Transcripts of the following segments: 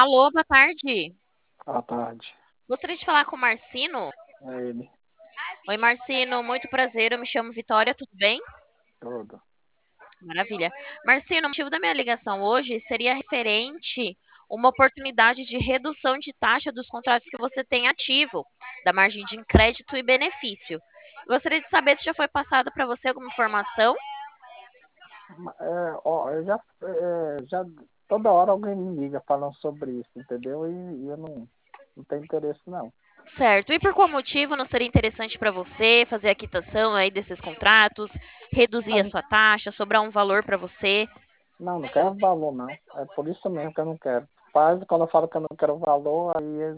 Alô, boa tarde. À tarde. Gostaria de falar com o Marcino. É ele, Oi, Marcino, muito prazer. Eu me chamo Vitória, tudo bem? todo. Maravilha. Marcino, o motivo da minha ligação hoje seria referente uma oportunidade de redução de taxa dos contratos que você tem ativo, da margem de crédito e benefício. Gostaria de saber se já foi passada para você alguma informação. Ó, já toda hora alguém me liga falando sobre isso, entendeu? E eu não tenho interesse, não. Certo. E por qual motivo não seria interessante para você fazer a quitação aí desses contratos, reduzir a Mas, sua taxa, sobrar um valor para você? não quero valor, não. É por isso mesmo que eu não quero. Faz, quando eu falo que eu não quero valor, aí eles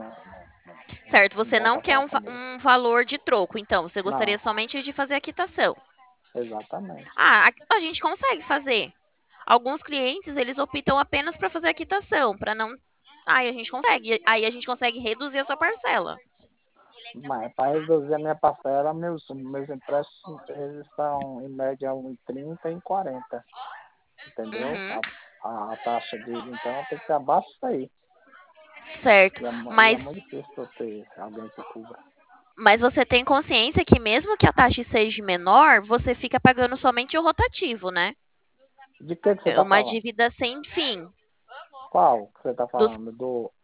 Certo, não você voltam não a quer falar um, comigo. um valor de troco, então você gostaria Não, somente de fazer a quitação. exatamente. Ah, a gente consegue fazer. Alguns clientes, eles optam apenas para fazer a quitação, para não. Aí a gente consegue reduzir a sua parcela. Mas para reduzir a minha parcela, meus empréstimos eles são em média 1,30 e 40, entendeu? Uhum, A taxa de então tem que ser abaixo disso aí. certo. E é Mas, muito difícil eu ter alguém que cubra. mas você tem consciência que mesmo que a taxa seja menor, você fica pagando somente o rotativo, né? De que você É está uma falando? dívida sem fim. Qual que você está Dos... falando?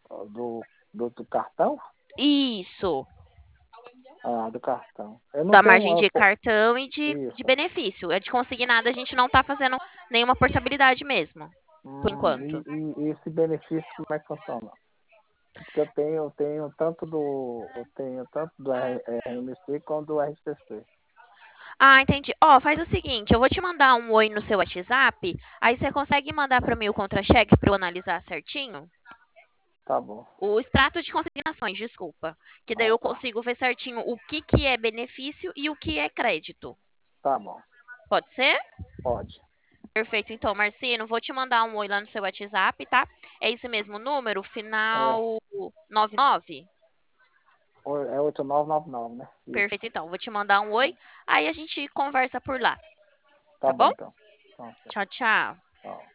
Do cartão? Isso. Ah, do cartão. Eu não Da tenho. margem de cartão e de Isso. benefício. É de consignado, a gente não está fazendo nenhuma portabilidade mesmo, por E, enquanto. e esse benefício como é que funciona? Porque eu tenho tanto do RMC quanto do RCC. Ah, entendi. Ó, faz o seguinte, eu vou te mandar um oi no seu WhatsApp, aí você consegue mandar para mim o contra-cheque para eu analisar certinho? Tá bom. O extrato de consignações, desculpa. Que daí Ah, eu tá. consigo ver certinho o que é benefício e o que é crédito. Tá bom. Pode ser? Pode. Perfeito. Então, Marcino, vou te mandar um oi lá no seu WhatsApp, tá? É esse mesmo número, É, final 99. é 8999, né? Isso. Perfeito, então. Vou te mandar um oi, aí a gente conversa por lá, Tá tá bom, bom? então. Então, Tchau, tchau. tchau.